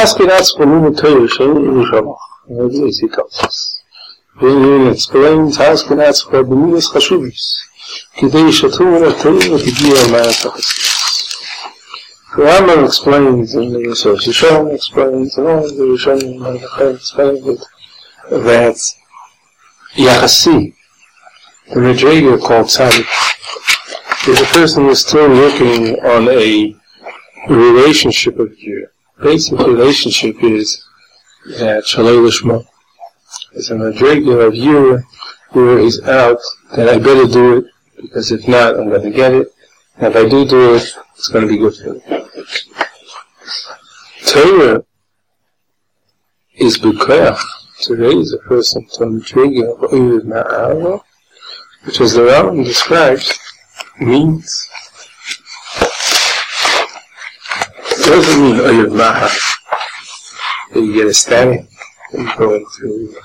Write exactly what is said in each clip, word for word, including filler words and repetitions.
Haskinatz Chalum Torah Shem Yishamach. That's what he tells us. Then he explains Haskinatz Chalum Chashuvis. Kidei Shatum Torah Kidia Ma'asachas. The Rambam explains, and the Yisrael Yishon explains, and all the Yishon explains that Yachasi, the Madrega called Tzadik, is a person who is still working on a relationship of year. Basic relationship is that Shalei Lishma is a Madrega of year where he's out, that I better do it, because if not, I'm going to get it, and if I do do it, it's going to be good for me. Torah is B'koach to raise a person to a Madrega of Oyev Ma'ava, which, as the Rambam describes, means, it doesn't mean Oyev Ma'ava, that you get ecstatic and you're going through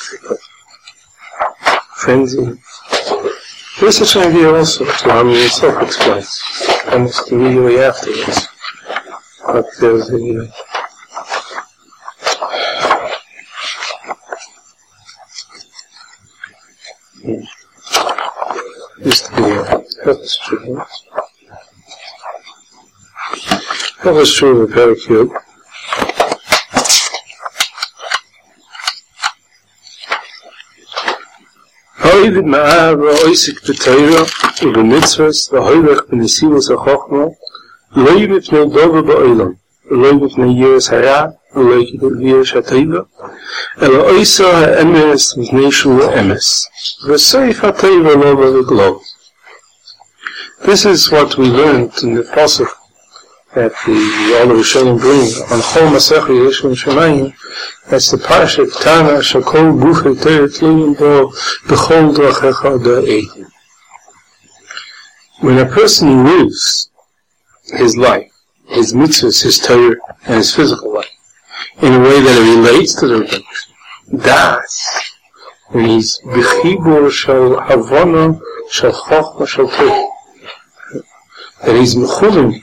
frenzy. There's such an idea also, to Rambam himself explains, almost immediately afterwards. But there's a used to be a Hilchos Teshuvos. Hilchos Teshuvos Perek. Ha'ovid ma'ava oisik b'Torah u'b'mitzvos v'hoilech b'nesivos ha'chochma lo yibipnei dova ba'olam lo yibipnei yiras hara lo yibipnei yiras ha'teva ela oisa ha'emes v'nei shu ha'emes v'seif ha'teva lo v'glo. This is what we learned in the pasuk that the all the Rishonim bring on Chol Masech Yeshua Shemayim. That's the parsha Tana Shakol Gufei Torah Tluyim Bo B'chol Drachecha Da'edim. When a person lives his life, his mitzvahs, his Torah, and his physical life in a way that it relates to the Rebbeinu, das, when he's B'chibur Shal Havana Shal Chochma Shal Torah, that he's Mechulim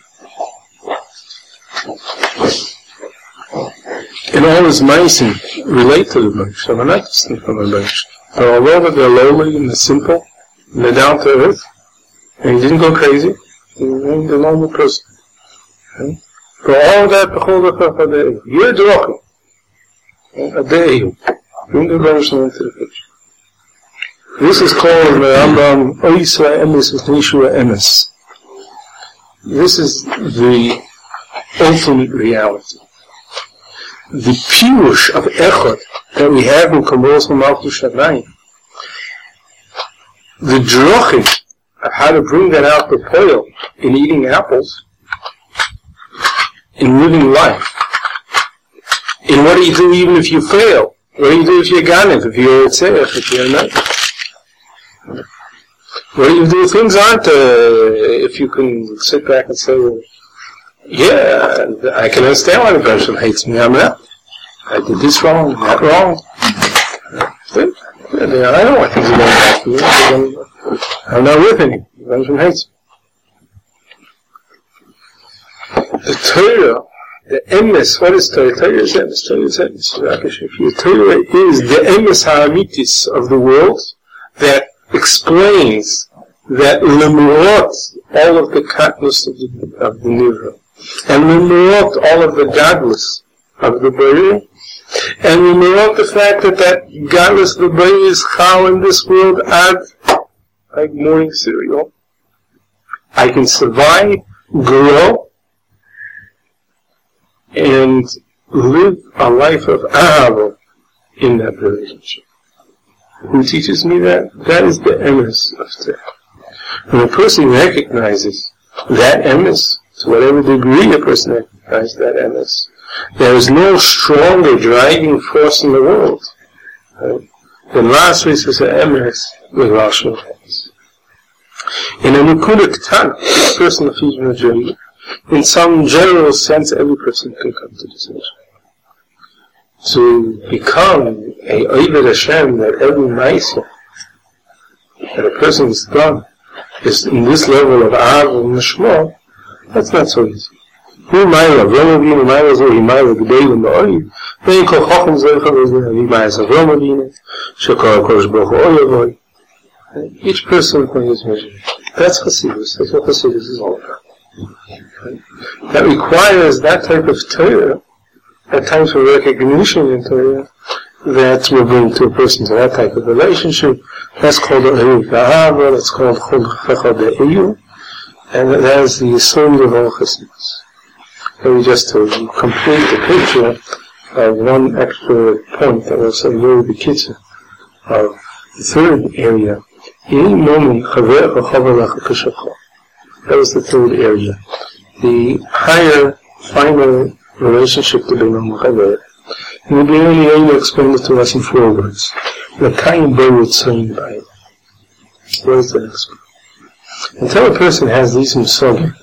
in all his ma'asim relate to the Rebbeinu, so they're not distant from the Rebbeinu. But although they're lowly and they're simple, and they're down to earth, and he didn't go crazy, he remained a normal person. Okay? For all that, you're drochim, a day, bring the Rebbeinu into the picture. This is called the Rambam Oisra Emes V'Neshua Emes. This is the ultimate reality. The pirush of echad that we have in Kabbalas Malchus Shamayim, the drochim of how to bring that out to poil in eating apples, in living life, in what do you do even if you fail? What do you do if you're ganif, if you're a tzerech, if you're not? What do you do? Things aren't, uh, if you can sit back and say, well, yeah, I can understand why the person hates me. I'm not. I did this wrong, that wrong. I know why things are going back to me. I'm not with him. The person hates me. The Torah, the emes, what is Torah? Torah is emes. Torah is emes. The Torah is the emes ha'amitis of the world that explains that lemurot all of the katnus of the, of the nivra, and lemurot all of the godless of the bari, and lemurot the fact that that godless the bari is how in this world add like morning cereal. I can survive, grow, and live a life of ahava in that relationship. Who teaches me that? That is the emes of Torah. When a person recognizes that emes, to whatever degree a person recognizes that emes, there is no stronger driving force in the world right, than last week's emes with Rosh Hashanah. In a Nekuda Ketana, a person of Fijin journey, in some general sense, every person can come to this mission. To become a Oived Hashem, that every Maisa that a person has done is in this level of Av and Nishma, that's not so easy. Who Myla, Romavina, Myla, Zohi, Myla, Gdale, and the Oy, Vein Kol Chochem Zecha, Vein Myla, Romavina, Shekar Kosh Baruch Oy, each person according to his measure. That's Hasidus. That's what Hasidus is all about. That requires that type of Torah, that type of recognition in Torah, that will bring to a person to that type of relationship. That's called the Eyu Gahava, that's called Chol Checha Be'eyu, and that is the Yisod of all Hasidus. Maybe just to complete the picture of one extra point that will say really the kitzur of the third area. Any moment, that was the third area. The higher, final relationship to Bein Adam Chaver. And the Bein Adam explained it to us in four words. L'kayim bo ritzayin b'ayil. What is that explain? Until a person has these musagim,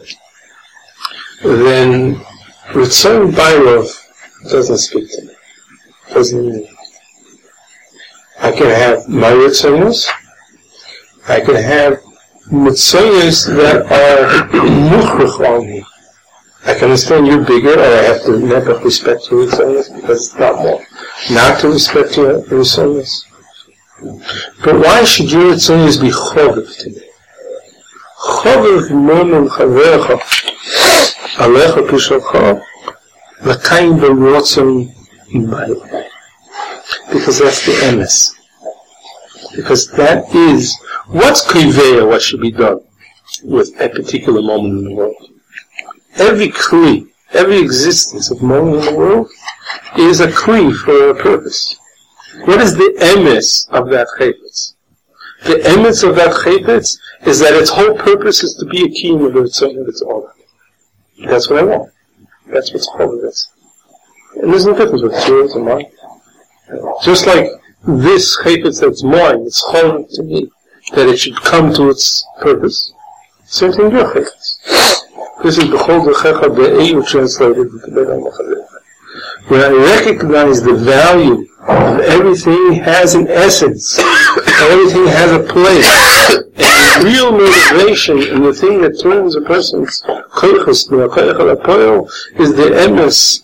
then ritzayin b'ayil doesn't speak to me. Doesn't mean anything. I can have my ritzayinus. I can have mitzvahs that are muchrich on me. I can understand you're bigger, or I have to never respect your mitzvahs because it's not more. Not to respect your mitzvahs. But why should your mitzvahs be choviv to me? Choviv momen chavecha alecha pishalcha l'kayim b'rotzon imayim. Because that's the emes. Because that is, what's kriveya, what should be done with a particular moment in the world? Every kli, every existence of moment in the world is a kli for a purpose. What is the emes of that chayfetz? The emes of that chayfetz is that its whole purpose is to be a kiyum of its own of its own. That's what I want. That's what's called this. And there's no difference with yours and mine. Just like this chayfetz that's mine, it's chol to me, that it should come to its purpose. Same thing with your chayfetz. This is b'chol d'checha be'eyu translated into Bein Adam Chaver. When I recognize the value of everything has an essence, everything has a place, and the real motivation and the thing that turns a person's koichus, is the emes.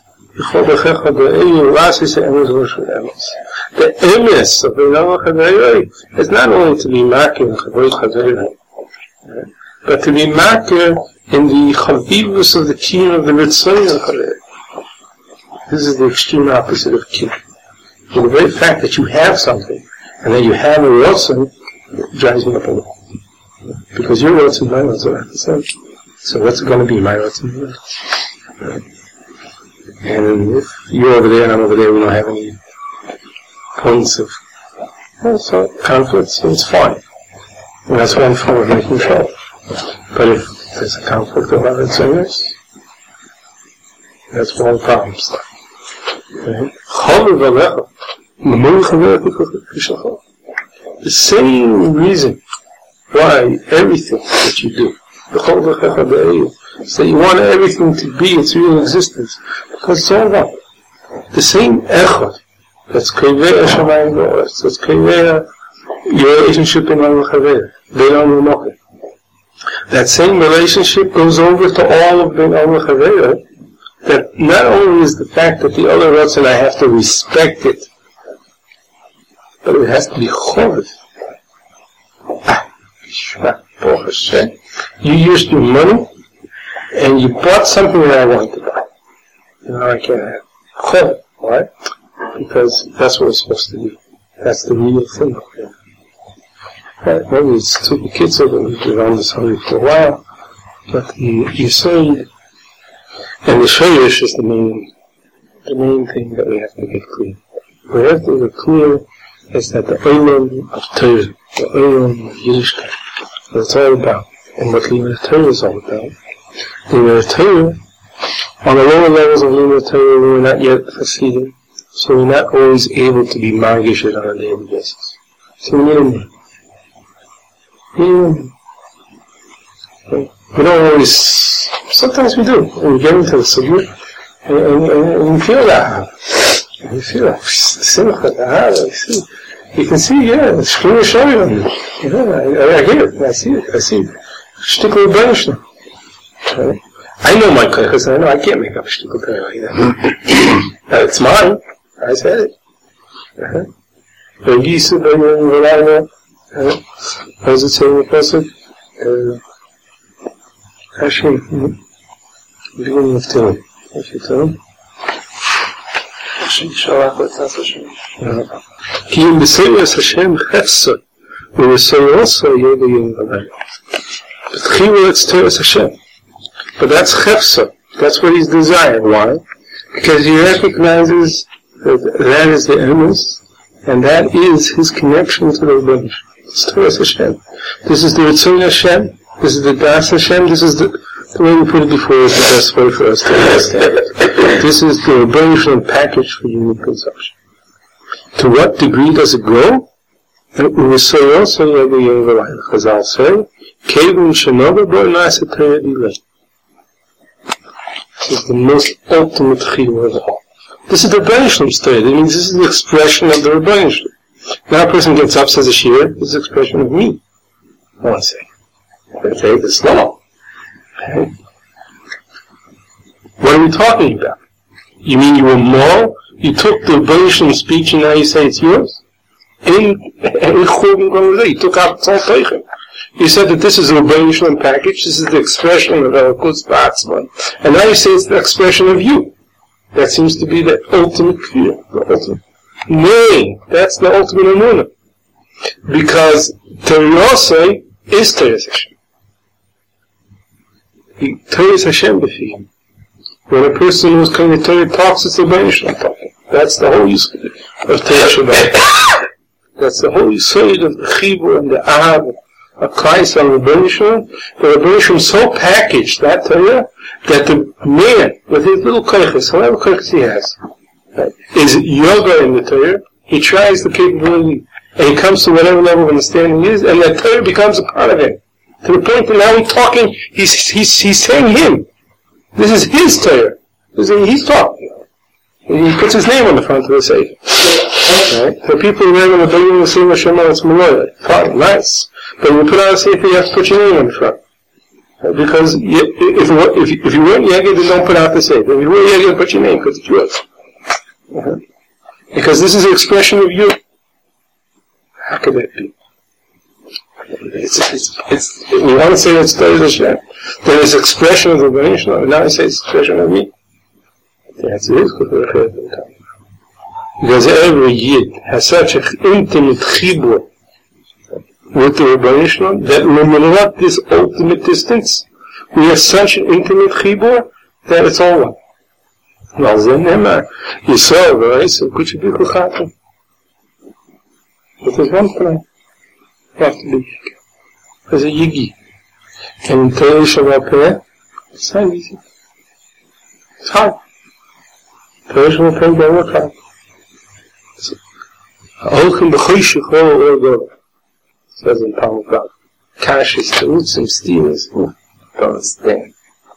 The emes of Bein Adam Chaver is not only to be makir chavod chaver, but to be makir in the chavivus of the kiyum of the mitzvah chaver. This is the extreme opposite of kiyum. So the very fact that you have something and then you have a rotzen drives me up a wall. Because your rotzen and my rotzen are the same. So what's going to be my rotzen? And if you're over there and I'm over there, we don't have any points of well, so conflict, so it's fine. And that's one form of making sure. But if there's a conflict of other things, that's one problem. Okay? The same reason why everything that you do, so you want everything to be its real existence, because it's all about the same echad that's kriveya shamayim v'oretz, that's kriveya your relationship in Bein Adam Chaver, Bein Adam Mokem. That same relationship goes over to all of Bein Adam Chaver, that not only is the fact that the other rotzen I have to respect it, but it has to be choviv. You used your money, and you bought something that I wanted to buy. You know, I can't have choviv. Why? Because that's what it's supposed to be. That's the real thing. Right? Maybe it's took the kids over and we've been on this already for a while, but the Yisod and the Shoyesh is the main, the main thing that we have to get clear. We have to get clear is that the Olam of Torah, the Olam of Yiddishkeit, what it's all about, and what Limud Torah is all about. Limud Torah, on the lower levels of Limud Torah, we're not yet Hasidim, so we're not always able to be margish on a daily basis. So we need a name. We need a name. Okay. We don't always, sometimes we do. We get into the subject, and, and, and, and we feel that. And we feel that. Simcha, the see. You can see, yeah, the Shkina Shoyim. Yeah, I, I hear it, I see it, I see it. Shtikl Benishna. Okay. I know my koiches, and I know I can't make up a shtickle Torah like that. uh, it's mine. I said it. Uh-huh. Uh, how does it say in the passage? Hashem, beginning of Tehillim. Hashem Tehillim. Hashem Shalach B'Tzas Hashem. Ki im b'Seirus Hashem Chefsa, u'Seirosah Yoda Yom V'Layla. But Chiyuv it's Teirus Hashem. But that's Chefsa. That's what he's desiring. Why? Because he recognizes that that is the emes, and that is his connection to the Rebbeinu. It's Teirus Hashem. This is the Ritzon Hashem. This is the Das Hashem. This is the, the way we put it before is the best way for us to understand it. This is the Rebbeinu package for human consumption. To what degree does it grow? And we say also, Chazal say, Kevin Shenova Bo Nasa Torah Dilei. This is the most ultimate chiyuv of all. This is the Rebbeinu story. That means this is the expression of the Rebbeinu. Now a person gets up, says a shir, this is the expression of me. I want to say. I'm going to take it slow. Okay. What are we talking about? You mean you were more? You took the Rebbeinu speech and now you say it's yours? In, you took out the whole teichen. You said that this is a Rebbeinu package, this is the expression of Elokus B'atzman, and now you say it's the expression of you. That seems to be the ultimate fear. The ultimate. Nay, that's the ultimate emunah. Because Teirosah is Teirus Hashem. Teirus Hashem b'fihim. When a person who's coming to Torah talks, it's the Rebbeinu talking. That's the whole use of Teirus Shabbat. That's the whole use of the chibur and the ahab. A Klais on the Rebbeinu, the Rebbeinu so packaged that Torah that the man with his little koiches, however koiches he has, right, is yoga in the Torah. He tries the capability, and he comes to whatever level of understanding he is, and that Torah becomes a part of him. To the point that now he's talking, he's he's he's saying him. This is his Torah. This is, he's talking. And he puts his name on the front of the Sefer. Right? So people who are in the building will say Hashem it's Maloya. Fine, nice. But when you put out a Sefer, you have to put your name on the front. Right? Because you, if, if, if you weren't Yeged, then don't put out the Sefer. If you were Yeged, put your name, because it's yours. Uh-huh. Because this is the expression of you. How could that be? It's, it's, it's, we want to say it's Teirus Hashem. Then it's expression of the Rebbeinu, and now I say it's expression of me. The answer is because every Yid has such an intimate chibur with the Rebbeinu that when we let this ultimate distance, we have such an intimate chibur that it's all one. Well, then Nemar, Yisrael, right? So could you be Kuchatim? But there's one thing. You have to be as a Yigi. And in Torah Shabbat, it's not easy. It's hard. Torah Shabbat, they work hard. Olchem b'choshech or or go. Says in Talmud God. Kashis, terutzim, steamers. Don't understand.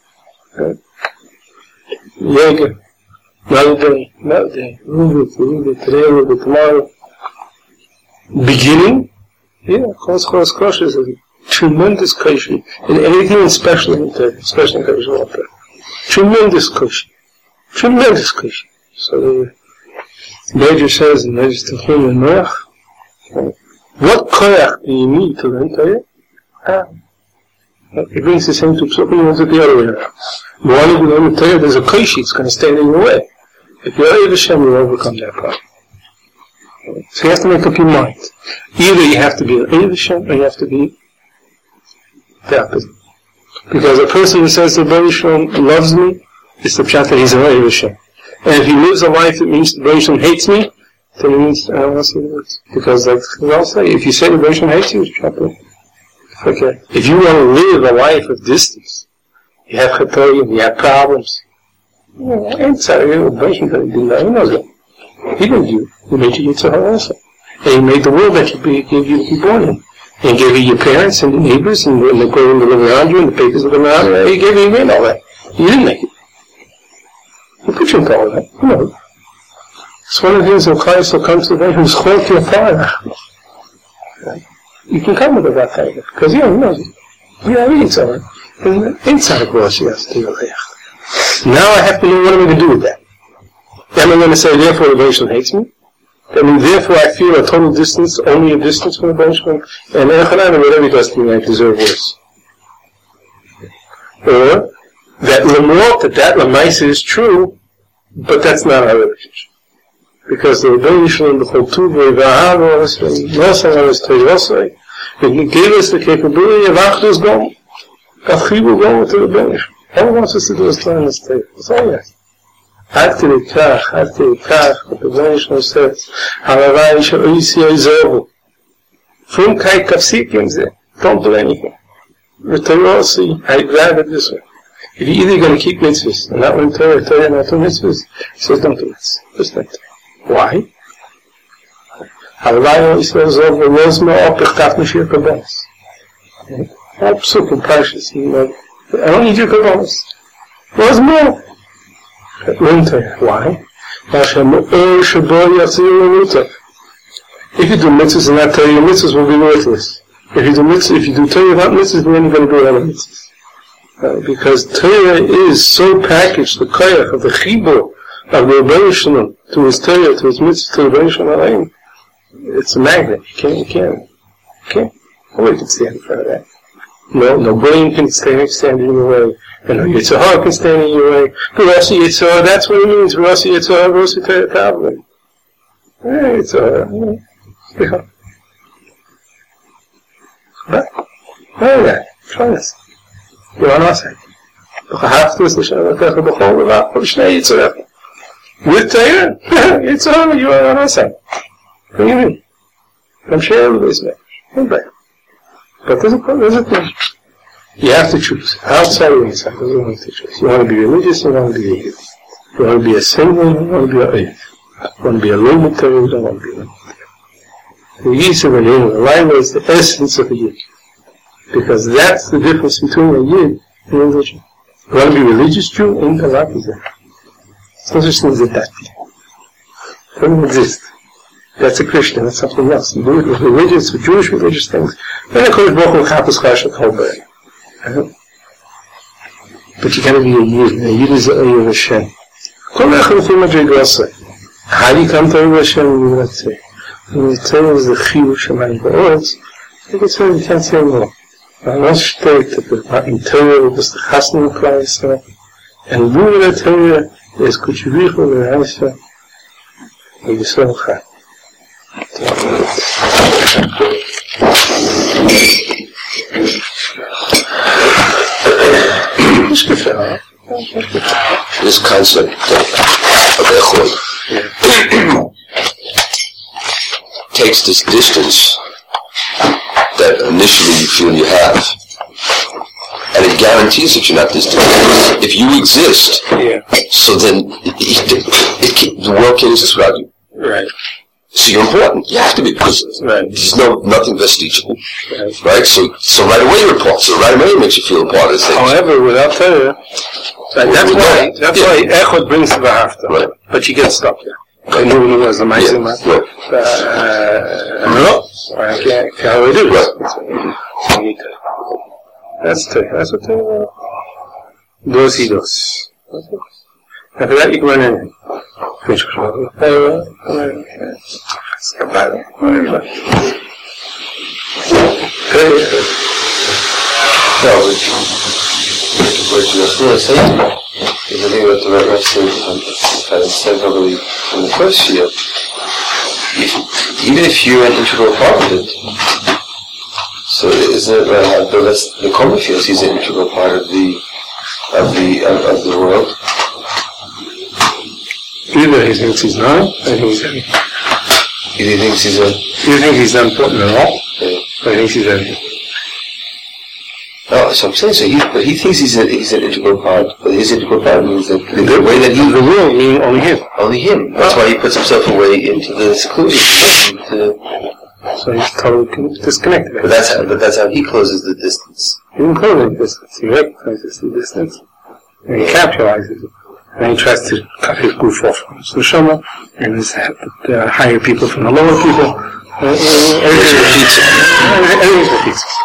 Yega. Another day, another day. A little bit, a little bit today, a little bit tomorrow. Beginning? Yeah, Chos Chos Kosh is a tremendous koshi. And anything especially in Torah, especially in Torah. Tremendous koshi. Tremendous koshi. So the Major says in Major Tefilin and Noach, what koyach do you need to learn Torah? Ah. He brings the same two psukim and wants it the other way around. You want to learn Torah, there's a koshi, it's going to stand in your way. If you're Eiv Hashem, you'll overcome that problem. So you have to make up your mind. Either you have to be an Eiv Hashem, or you have to be the opposite. Because a person who says the Rebbeinu loves me, it's the pshat that he's an Eiv Hashem. And if he lives a life that means the Rebbeinu hates me, then it means, I don't want to say the words. Because like I'll say, if you say the Rebbeinu hates you, it's pshat. Okay. If you want to live a life of distance, you have chatorim, you have problems. Yeah, I'm sorry, the Rebbeinu didn't know, he knows it. He didn't do it. He made you Yitzhak also. And he made the world that he gave you to be born in. And he gave you your parents and the neighbors and the clothing that live around you and the papers that live around you. He gave you all that. You didn't make it. He put you into all that. You know. It's one of the things that Christ will come to the day who's called to your father. You can come with it that time. Because, you know, he knows it. You know, he eats all right. And inside of course, yes, now I have to know what am I going to do with that. Am I going to say, therefore the Bereshit hates me? I mean, therefore I feel a total distance, only a distance from the Bereshit, and Echad and whatever he does to me, I deserve worse. Or that Lamot, that that Lamaisa is true, but that's not our relationship. Because the Bereshit and the whole Tuvah, the Ahavos, and Nosai, Toyosai, he gave us the capability of Achdus Gom, of Chibur Gom to the Bereshit. All he wants us to do is learn this table. That's all he has. Ad kidei kach, ad kidei kach, what the Bereshit says, Haravai she'oisi oizovu. Fum kai kafsikim ze, don't do anything. V'toyosi, I'd rather this way. If you're either going to keep mitzvahs, and not learn Torah, Torah, not do mitzvahs, he says don't do mitzvahs. Just don't do it. Why? Haravai she'oisi oizovu, lozma op, ichtaf mashir kabbos. All psuk and parshas, you know, I don't need your kabbalas. What's more? Why? If you do mitzvahs and not Torah, your mitzvahs will be worthless. If you do mitzvahs, if you do Torah without mitzvahs, then you're going to do other mitzvahs. Uh, because Torah is so packaged, the koyach of the chibur of the Rebbeinu Shalom to his Torah, to his mitzvahs, to the Rebbeinu Shalom, it's a magnet. You can't, you can't, you can't. Nobody can stand in front of that. No, no brain can stand, stand in your way. And no Yitzhar heart can stand in your way. Verasi Yitzhar, that's what it means. Verasi Yitzhar, Verasi Tavlin. Yeah, Yitzhar. Yeah. Right? Right, right. Try this. You're on our side. With Torah, Yitzhar, you're on our side. What do you mean? I'm sure everybody's mad. But there's a, there's a thing. You have to choose. Outside or inside. There's only to choose. You want to be religious, you want to be atheist. You want to be a single, you want to be an atheist. You want to be a lunatic, you don't want to be a lunatic. The Yisrael and Yid, the Laila is the essence of a Yid. Because that's the difference between a Yid and a religion. You want to be a religious Jew, ain't the lot of that. There's no such thing as a dati. It doesn't exist. That's a Christian, that's something else. You do it with religious, with Jewish religious things. Then of course, Baruch Hu Chappus Chashat Holberg. But you gotta be a Yid. A Yid is a Yid of Hashem. How do you come to Hashem? You would not say. When you tell us the Chiyuv Shemayim Ba'oretz, you can say you can't say more. I'm not sure that in Torah was the Chasna of Christ, and Lula Torah is Kuchivichu V'Haisa V'Yisrael Chai. This concept of Echad takes this distance that initially you feel you have, and it guarantees that you're not distant. If you exist, yeah. So then it, it, it, it, the world can't exist without you. Right. So you're important. You have to be, because right. There's no nothing vestigial, right. right? So, so right away you're important. So right away it makes you feel a part of the thing. However, without Torah, right, that's why that's yeah. why Echad brings the V'ahavta, right. But you get stuck there. I know who was the Ma'asim. No, I can't. How do I do this? So you need to. That's Torah. That's what Torah. Dos y dos. After that, you can run in. Finish with Torah. Escapado. Whatever. No, what you were going to say to me is I think what the Rebbe had said probably in the first year. If, even if you're an integral part of it, so isn't it uh, the rest, the Koma feels he's an integral part of the of the of, of the world. Either he thinks he's not, or he thinks he's Either he thinks he's a. Do you think he's not important at all? Yeah. Or he thinks he's everything? No, so I'm saying so. He, but he thinks he's a, he's an integral part. But his integral part means that the, the way that he the world meaning only him. Only him. That's oh. why he puts himself away into the seclusion. Into, so he's totally disconnected. But that's how. But that's how he closes the distance. He didn't close the distance. He recognizes the distance, and he capitalizes it. And he tries to cut his goof off from his neshama, and his, the higher people from the lower people. Uh, uh, everything repeats. Everything repeats.